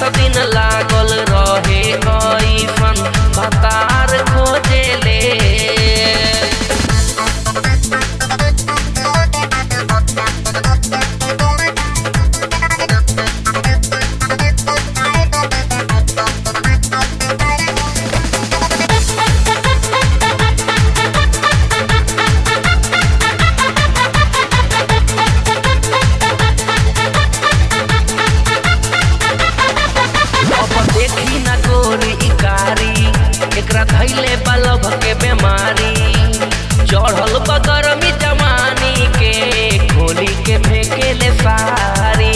दिन लागल रहे ऐसन भतार खोजेले। एकरा धैले बलभ के बीमारी चढ़ल बगरमी जवानी के खोली के फेंकेले सारी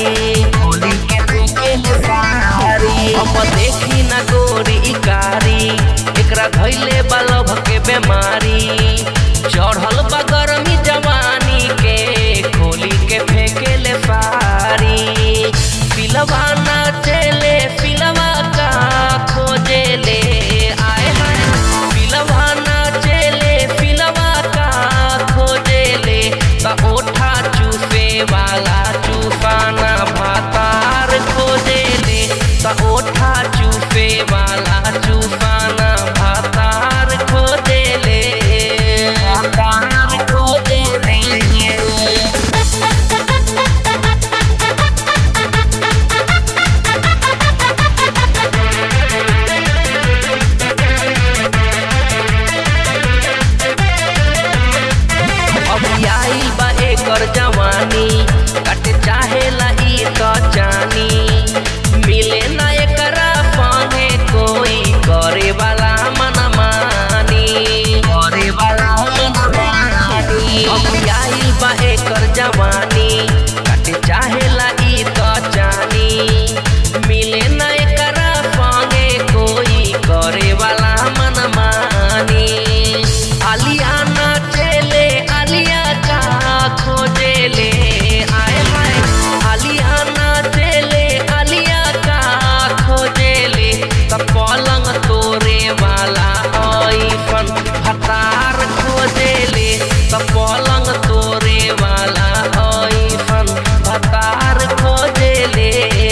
अब देखी न गोरी इकारी एकरा धैले बलभ के बीमारी चढ़ल बगरमी जवानी के खोली के फेंकेले सारी। पिलवा ना चले पिलवा का खोजेले ओठा चूसे वाला चूसाना भातार खोजेले ओठा चूसे वाला चूसाना भातार खोजेले। जवानी कटे चाहेला ई तो जानी मिले ना एकरा संगे कोई करे वाला मनमानी आई बा एकर जवानी कटे चाहेला ई तो जानी मिले ना एकरा संगे कोई करे वाला मनमानी। आलिया ना चले आलिया का खोजेले आए हाय आलिया ना चले आलिया का खोजेले पलंग तोरे वाला ऐसन भतार खोजेले पलंग तोरे वाला ऐसन भतार खोजेले।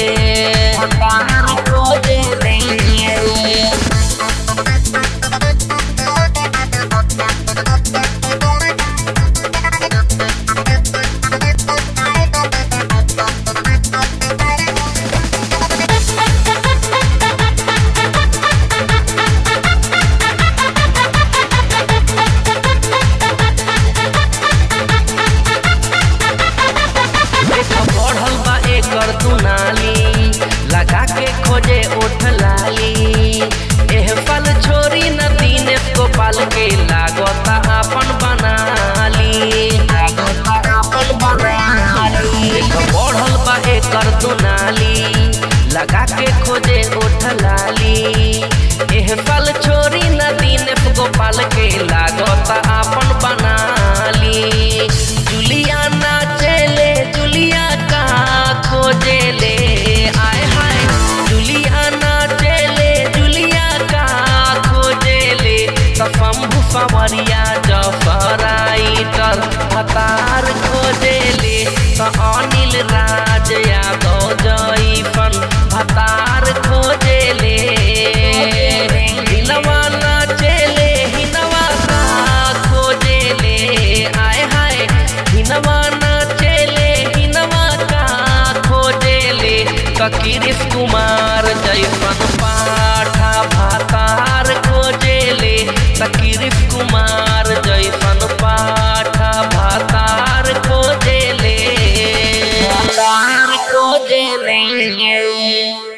दुनाली लगा के खोजे ओठ लाली एह पल छोरी न दीनेश गोपाल के लागता अपन बनाली बढ़ल बा एकर दुनाली लगा के खोजे ओठ लाली एह पल छोरी न दीनेश गोपाल के लागता अपन बनाली। जुलिया ना चले जुलिया का खोजेले आए हाय जुलिया ना चले जुलिया का खोजेले शंभु संवरिया जफराइटर भतार खोजेले अनिल राज यादव जैसन भतार खोजेले। हिनवा ना चले हिनवा का खोजेले आए हाय हिनवा ना चले हिनवा का खोजेले किरीश कुमार जैसन पाठा भातार खोजेले किरीश कुमार जैसन पाठा भातार खोजेले।